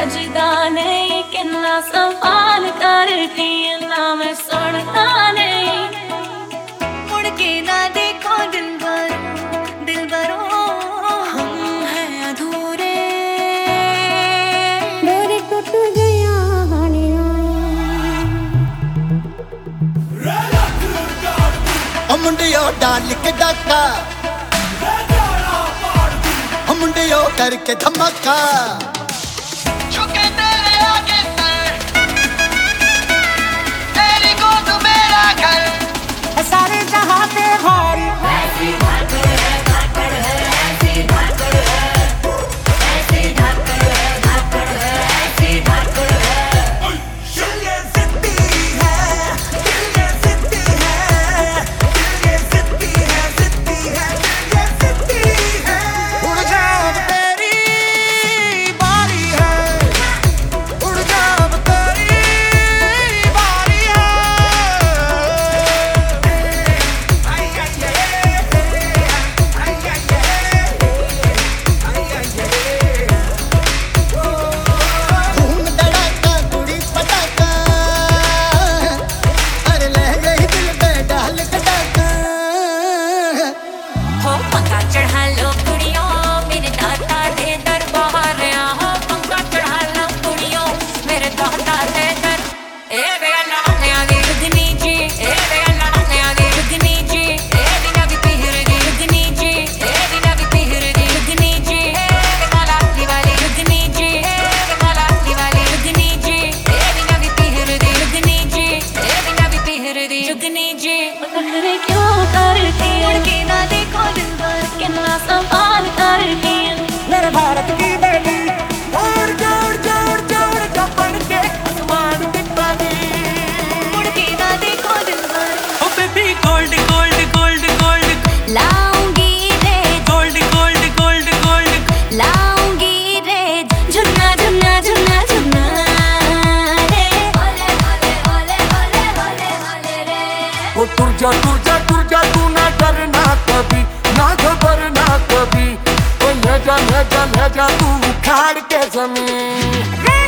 जजदा नहीं किन्ना सवाल करती ना मैं सुनता नहीं। मुड़ के ना देखो दिल भरो हम हैं अधूरे। मेरे टूट गया हानिया ओ मुंडियो डाल के डाका, ओ मुंडियो करके धमाका। झुके तेरे आगे सर, तेरी गोद मेरा घर। सारे जहां पे भारी ऐसी धाकड़ है, धाकड़ है, ऐसी धाकड़ है, ऐसी धाकड़ है, धाकड़ है, ऐसी धाकड़ है। दिल ये जिद्दी है, दिल ये जिद्दी है, दिल ये जिद्दी है, जिद्दी है, दिल ये जिद्दी है। उड़ जा अब तेरी बारी है, उड़ जा अब तेरी बारी है। आई आई ये, आई आई ये, धूम धड़ाका कुड़ी पटाका, अरे ले गई दिल पे डाल के डाका। हो पंखा चढ़ा लो कुड़ियों मेरे दाता दे दरबार। हो पंखा चढ़ा लो कुड़ियों मेरे दाता दे दर। ए बेला नया दी रुदनी जी, ए बेला नया दी रुदनी जी, ए बिना भी पीर दी रुदनी जी, ए बिना भी पीर दी रुदनी जी, ए काला वाली रुदनी जी, ए काला वाली रुदनी जी, ए बिना भी पीर दी रुदनी जी, ए बिना भी पीर दी रुदनी जी। नखरे क्यों करती मुड़ के ना देखो दिल भर किन्ना सवाल करती मेरे भारत की बेटी जोड़ जोड़ जोड़ जोड़ का बन के आसमान पे पानी। मुड़ के ना देखो दिल भर। Oh baby gold gold gold gold लाऊंगी रे गोल्ड गोल्ड गोल्ड गोल्ड। लाऊंगी रे झुन्ना झुन्ना झुन्ना झुन्ना रे। ओले ओले ओले ओले ओले ओले रे। ओ तुर जा तू ना डरना कभी, ना घबरना कभी। ओ ले जा तू उखाड़ के जमीन।